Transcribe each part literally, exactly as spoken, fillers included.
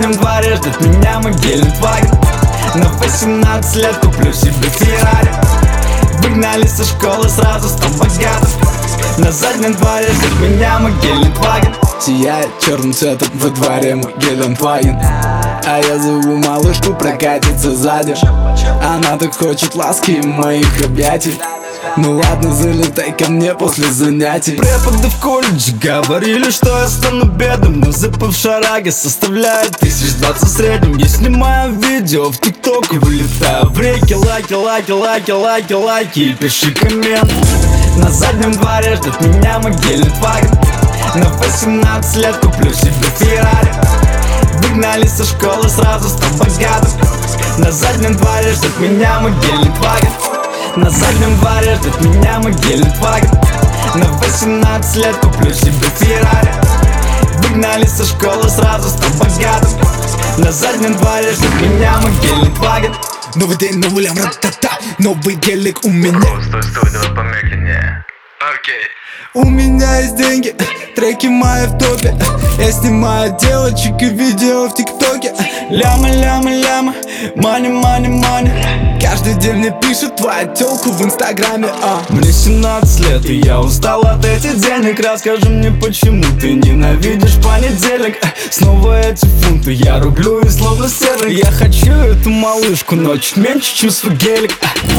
заднем дворе ждет меня могильный вагон. На восемнадцать лет куплю себе Феррари. Выгнали со школы, сразу стал богатым. На заднем дворе ждет меня могильный вагон. Сияет черным цветом во дворе мой Гелендваген. А я зову малышку прокатиться сзади. Она так хочет ласки и моих объятий. Ну ладно, залетай ко мне после занятий. Преподы в колледже говорили, что я стану бедным, но зэпы в шараге составляет тысяч двадцать в среднем. Я снимаю видео в ТикТок и вылетаю в реки. Лайки, лайки, лайки, лайки, лайки и пиши коммент. На заднем дворе ждет меня могильный вагон. На восемнадцать лет куплю себе Феррари. Выгнали со школы, сразу стал богатым. На заднем дворе ждет меня могильный вагон. На заднем дворе ждет меня могильный вагон. На восемнадцать лет куплю себе Феррари. Выгнали со школы, сразу стал богатым. На заднем дворе ждет меня могильный вагон. Новый день, новый лям, ра-та-та. Новый гелик у меня. Стой, стой, давай помедленнее. Окей. У меня есть деньги, треки мои в топе. Я снимаю девочек и видео в ТикТоке. Ляма, ляма, ляма, мани, мани, мани. Каждый день мне пишет твоя тёлку в инстаграме, а Мне семнадцать лет и я устал от этих денег. Расскажи мне, почему ты ненавидишь понедельник. Снова эти фунты я рублю и словно стерлинг. Я хочу эту малышку, но чуть меньше, чем свой гелик.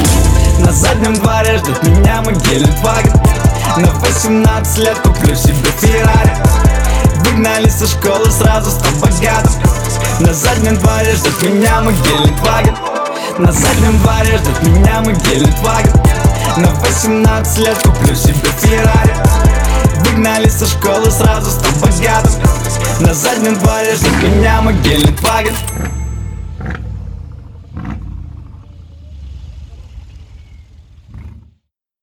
На заднем дворе ждет меня могильный вагон. На восемнадцать лет куплю себе Феррари. Выгнали со школы, сразу стал богатым. На заднем дворе ждет меня могильный вагон. На заднем дворе ждет меня могильный вагон. На восемнадцать лет куплю себе Феррари. Выгнали со школы, сразу стал богатым. На заднем дворе ждет меня могильный вагон.